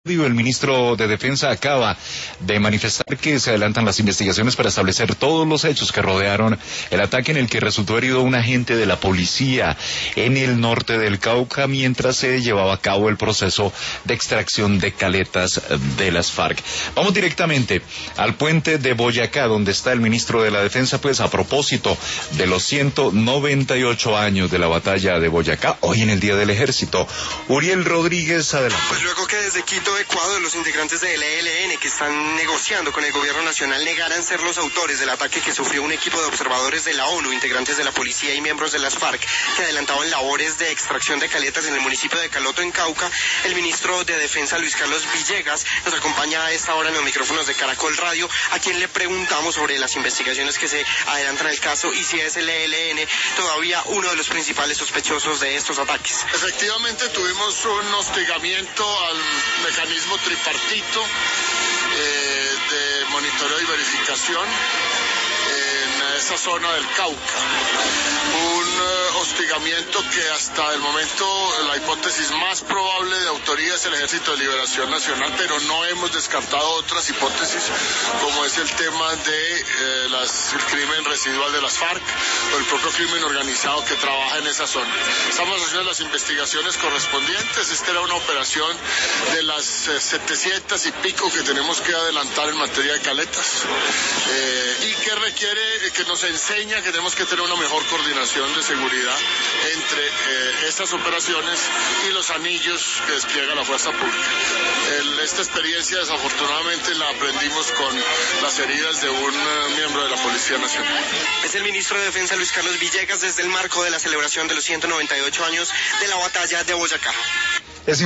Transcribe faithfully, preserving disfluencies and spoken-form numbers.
El ministro de Defensa acaba de manifestar que se adelantan las investigaciones para establecer todos los hechos que rodearon el ataque en el que resultó herido un agente de la policía en el norte del Cauca mientras se llevaba a cabo el proceso de extracción de caletas de las FARC. Vamos directamente al puente de Boyacá, donde está el ministro de la Defensa, pues a propósito de los ciento noventa y ocho años de la batalla de Boyacá, hoy en el Día del Ejército. Uriel Rodríguez, adelante. Pues luego que desde Quito, Ecuador, los integrantes del E L N que están negociando con el gobierno nacional negaran ser los autores del ataque que sufrió un equipo de observadores de la ONU, integrantes de la policía y miembros de las FARC, que adelantaban labores de extracción de caletas en el municipio de Caloto, en Cauca, el ministro de Defensa, Luis Carlos Villegas, nos acompaña a esta hora en los micrófonos de Caracol Radio, a quien le preguntamos sobre las investigaciones que se adelantan al caso y si es el E L N todavía uno de los principales sospechosos de estos ataques. Efectivamente, tuvimos un hostigamiento al mecanismo tripartito eh, de monitoreo y verificación en esa zona del Cauca. Un uh, hostigamiento que hasta el momento la hipótesis más probable de autoría es el Ejército de Liberación Nacional, pero no hemos descartado otras hipótesis, como es el tema de eh, las, el crimen residual de las FARC o el propio crimen organizado que trabaja en esa zona. Estamos haciendo las investigaciones correspondientes. Esta era una operación de las eh, setecientas y pico que tenemos que adelantar en materia de caletas eh, y que requiere, eh, que nos enseña que tenemos que tener una mejor coordinación de seguridad entre eh, estas operaciones y los anillos que despliega la fuerza pública. El, esta experiencia desafortunadamente la aprendimos con las heridas de un uh, miembro de la Policía Nacional. Es el ministro de Defensa Luis Carlos Villegas desde el marco de la celebración de los ciento noventa y ocho años de la batalla de Boyacá.